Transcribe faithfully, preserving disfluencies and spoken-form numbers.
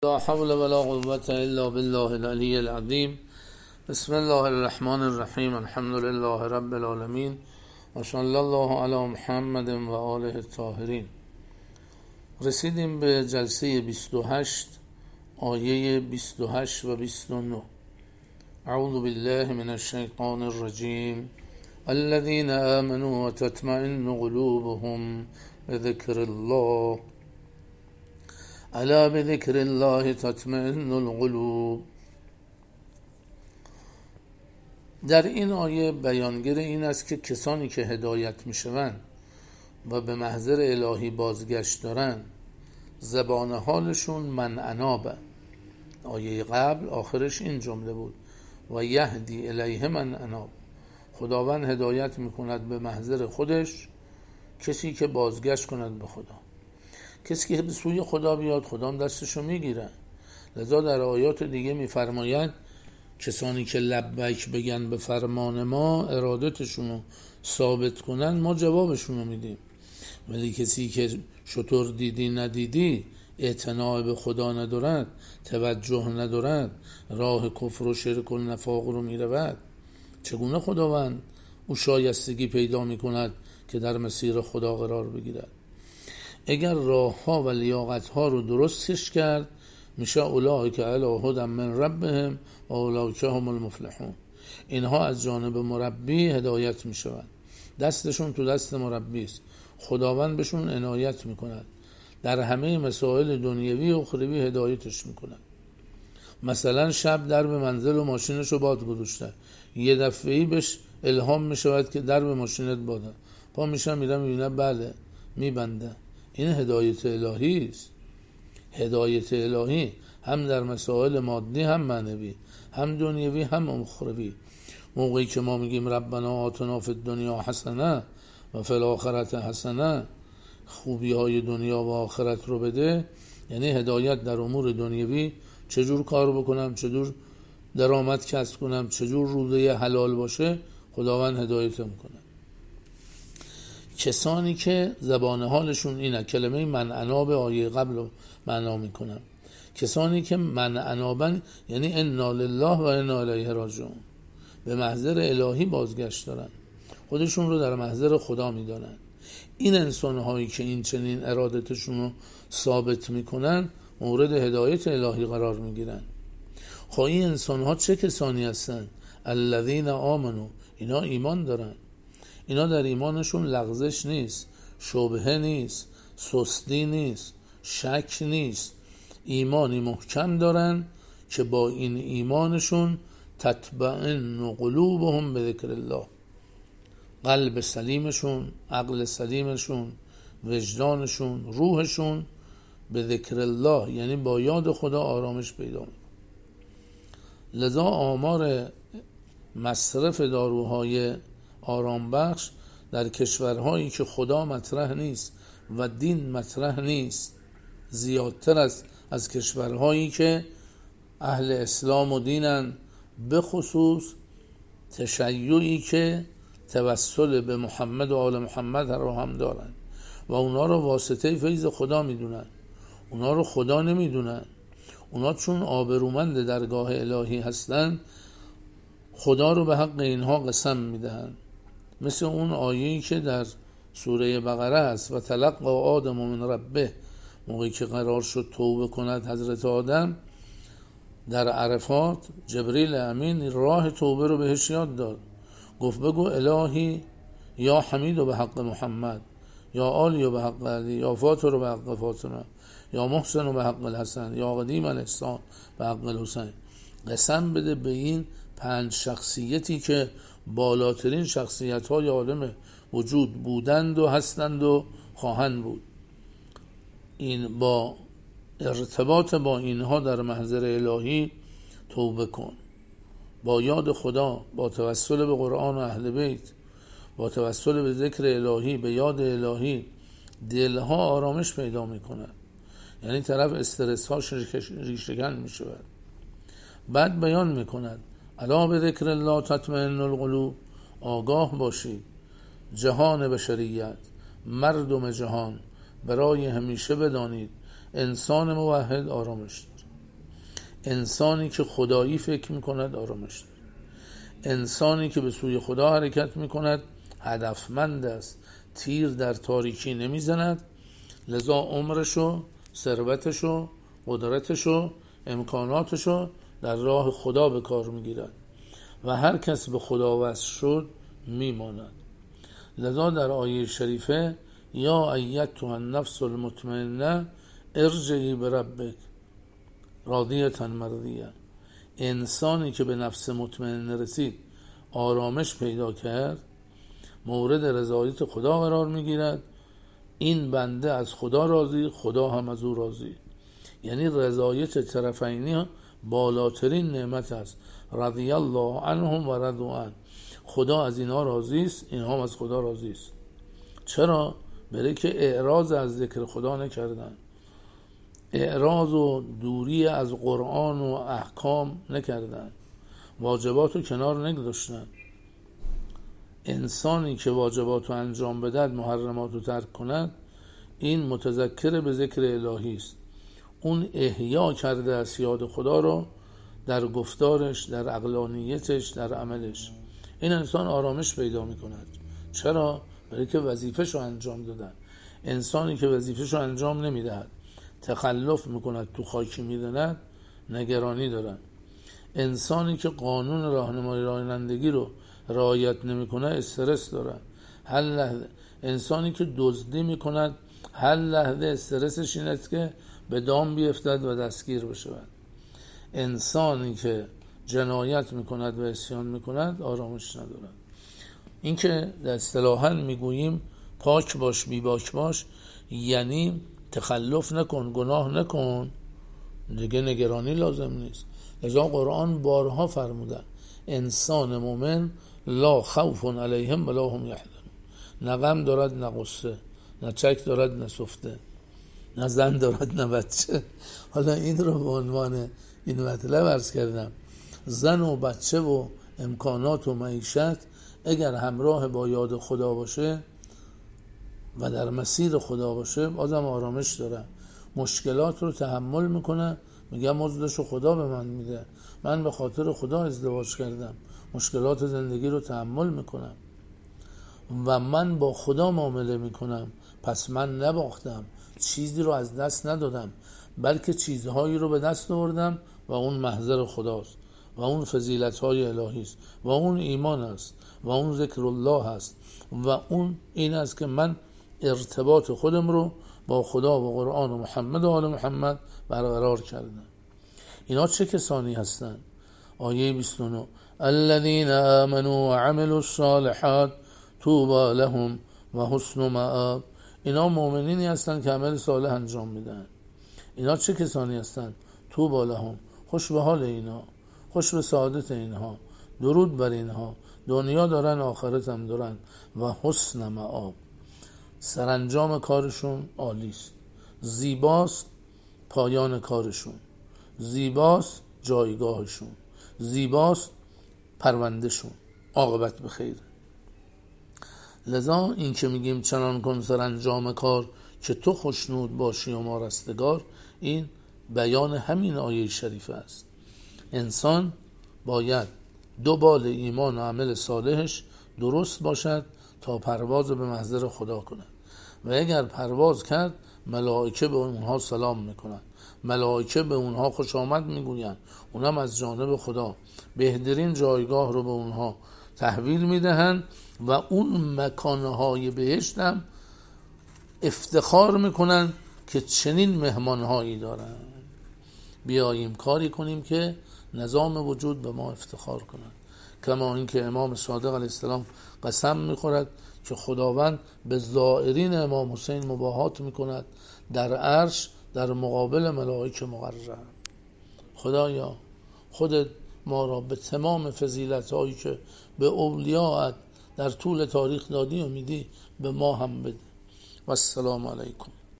لا حول ولا قوة إلا بالله العلي العظيم. بسم الله الرحمن الرحیم. الحمد لله رب العالمین و صلی الله علی محمد و آله الطاهرین. رسیدیم به جلسه بیست و هشت، آیه بیست و هشت و بیست و نه. اعوذ بالله من الشیطان الرجیم. الذين آمنوا وتطمئن قلوبهم بذكر الله الا بذكر الله تطمئن القلوب. در این آیه بیانگر این است که کسانی که هدایت میشوند و به محضر الهی بازگشت دارند زبان حالشون من انابه. آیه قبل آخرش این جمله بود و یهدی الیه من اناب. خداوند هدایت میکند به محضر خودش کسی که بازگشت کند به خدا. کسی که به سوی خدا بیاد خدا هم دستشو میگیره. لذا در آیات دیگه میفرماید کسانی که لبیک بگن به فرمان ما، ارادتشونو ثابت کنن، ما جوابشونو میدیم. ولی کسی که شطور دیدی ندیدی، اعتناع به خدا ندارد، توجه ندارد، راه کفر و شرک و نفاق رو میرود، چگونه خداوند او شایستگی پیدا میکند که در مسیر خدا قرار بگیرد؟ اگر راه ها و لیاقت ها رو درستش کرد میشه اولئک علی هدی من ربهم و اولئک هم المفلحون. اینها از جانب مربی هدایت میشوند، دستشون تو دست مربی است، خداوند بهشون عنایت میکند، در همه مسائل دنیوی و اخروی هدایتش میکند. مثلا شب درب منزل و ماشینش رو باد گذاشته، یه دفعه‌ای بهش الهام میشود که درب ماشینت باده، پا میشه میره میبینه بله میبنده. این هدایت الهی است. هدایت الهی هم در مسائل مادی هم معنوی، هم دنیوی هم اخروی. موقعی که ما میگیم ربنا آتنا فی الدنیا حسنه و فی الاخره حسنه، خوبی های دنیا و آخرت رو بده، یعنی هدایت در امور دنیوی، چجور کار بکنم، چجور درآمد کسب کنم، چجور روزه حلال باشه، خداوند هدایت میکنه. کسانی که زبان حالشون اینه، کلمه من اناب آیه قبل رو معنا میکنم، کسانی که من انابن یعنی انا لله و انا الیه راجعون، به محضر الهی بازگشت دارن، خودشون رو در محضر خدا میدانن. این انسان هایی که این چنین ارادتشون رو ثابت میکنن مورد هدایت الهی قرار میگیرن. خواهی این انسان ها چه کسانی هستن؟ الذین آمنو، اینا ایمان دارن، اینا در ایمانشون لغزش نیست، شبهه نیست، سستی نیست، شک نیست، ایمانی محکم دارن که با این ایمانشون تطمئن قلوبهم به ذکر الله، قلب سلیمشون، عقل سلیمشون، وجدانشون، روحشون به ذکر الله یعنی با یاد خدا آرامش پیدا میکنه. لذا آمار مصرف داروهای آرام بخش در کشورهایی که خدا مطرح نیست و دین مطرح نیست زیادتر است از کشورهایی که اهل اسلام و دینن، به خصوص تشیعی که توسل به محمد و آل محمد رو هم دارن و اونا رو واسطه فیض خدا میدونن. اونا رو خدا نمیدونن. اونا چون آبرومند درگاه الهی هستن خدا رو به حق اینها قسم میدهن. مثل اون آیه‌ای که در سوره بقره است و تلقی آدم من ربه، موقعی که قرار شد توبه کند حضرت آدم در عرفات، جبریل امین راه توبه رو بهش یاد داد. گفت بگو الهی یا حمید و به حق محمد، یا آلی و به حق علی، یا فاطر و به حق فاطمه، یا محسن و به حق الحسن، یا قدیم الاحسان به حق الحسین. قسم بده به این پنج شخصیتی که بالاترین شخصیت های عالم وجود بودند و هستند و خواهند بود. این با ارتباط با اینها در محضر الهی توبه کن، با یاد خدا، با توسل به قرآن و اهل بیت، با توسل به ذکر الهی، به یاد الهی، دلها آرامش پیدا میکنند. یعنی طرف استرس ها ریشه‌کن میشود. بعد بیان میکند الا به ذکر الله تطمئن القلوب، آگاه باشید جهان بشریت، مردم جهان، برای همیشه بدانید انسان موحد آرامش داره. انسانی که خدایی فکر میکند آرامش دارد. انسانی که به سوی خدا حرکت میکند هدفمند است، تیر در تاریکی نمیزند، لذا عمرشو، ثروتشو، قدرتشو، امکاناتشو در راه خدا به کار میگیرد و هر کس به خدا وصل شد میماند. لذا در آیه شریفه یا ایتها النفس المطمئنه ارجعی بربک راضیة مرضیه، انسانی که به نفس مطمئنه رسید، آرامش پیدا کرد، مورد رضایت خدا قرار میگیرد. این بنده از خدا راضی، خدا هم از او راضی. یعنی رضایت طرفینی بالاترین نعمت است. رضی الله عنهم و رضوا عنه، خدا از اینها راضی است، اینها هم از خدا راضی است. چرا؟ برای که اعراض از ذکر خدا نکردن، اعراض و دوری از قرآن و احکام نکردن، واجبات رو کنار نگذاشتن. انسانی که واجبات رو انجام بدهد، محرمات رو ترک کند، این متذکر به ذکر الهی است. اون احیا کرده از یاد خدا رو در گفتارش، در عقلانیتش، در عملش. این انسان آرامش پیدا میکند. چرا؟ برای که وظیفه‌ش رو انجام دادن. انسانی که وظیفه‌ش رو انجام نمیدهد، تخلف میکند، تو خاکی میدند، نگرانی دارن. انسانی که قانون راهنمایی رانندگی رو رعایت نمیکنه استرس دارن. هر لحظه انسانی که دزدی میکند، هر لحظه استرسش این است که به دام بیفتد و دستگیر بشود. انسانی که جنایت میکند و عصیان میکند آرامش ندارد. این که در اصطلاحاً میگوییم پاک باش بی باک باش، یعنی تخلف نکن، گناه نکن، دیگه نگرانی لازم نیست. لذا قرآن بارها فرمودن انسان مومن لا خوف علیهم ولا هم یحزنون، نه غم دارد نه غصه، نه چک دارد نه سفته، نه زن دارد نه بچه. حالا این رو به عنوان این مطلب عرض کردم. زن و بچه و امکانات و معیشت اگر همراه با یاد خدا باشه و در مسیر خدا باشه، بازم آرامش داره، مشکلات رو تحمل میکنه، میگه مزدشو خدا به من میده، من به خاطر خدا ازدواج کردم، مشکلات زندگی رو تحمل میکنم و من با خدا معامله میکنم، پس من نباختم، چیزی رو از دست ندادم، بلکه چیزهایی رو به دست آوردم و اون محضر خداست و اون فضیلت‌های الهی است و اون ایمان است و اون ذکر الله است و اون این است که من ارتباط خودم رو با خدا و قرآن و محمد و آل محمد برقرار کردم. اینا چه کسانی هستند؟ آیه بیست و نه الذين آمنوا وعملوا الصالحات طوبى لهم و حسن مآب. اینا مؤمنینی هستند که عمل صالح انجام میدن. اینا چه کسانی هستند؟ طوبى لهم، خوش به حال اینا، خوش به سعادت اینها، درود بر اینها، دنیا دارن آخرت هم دارن و حسن مآب، سرانجام کارشون عالی است، زیباست پایان کارشون، زیباست جایگاهشون، زیباست پروندهشون، عاقبت به خیر. لذا این که میگیم چنان کن سرانجام کار که تو خوشنود باشی و ما رستگار، این بیان همین آیه شریف است. انسان باید دو بال ایمان و عمل صالحش درست باشد تا پرواز به محضر خدا کند و اگر پرواز کرد ملائکه به اونها سلام میکنند، ملائکه به اونها خوش آمد میگویند، اونم از جانب خدا بهترین جایگاه رو به اونها تحویل میدهند و اون مکانهای بهشت هم افتخار میکنن که چنین مهمانهایی دارن. بیاییم کاری کنیم که نظام وجود به ما افتخار کنند، کما اینکه امام صادق علیه السلام قسم میخورد که خداوند به زائرین امام حسین مباهات میکند در عرش در مقابل ملائکه مقرر. خدایا خودت ما را به تمام فضیلت هایی که به اولیاءت در طول تاریخ دادی و میدی به ما هم بده. و السلام علیکم.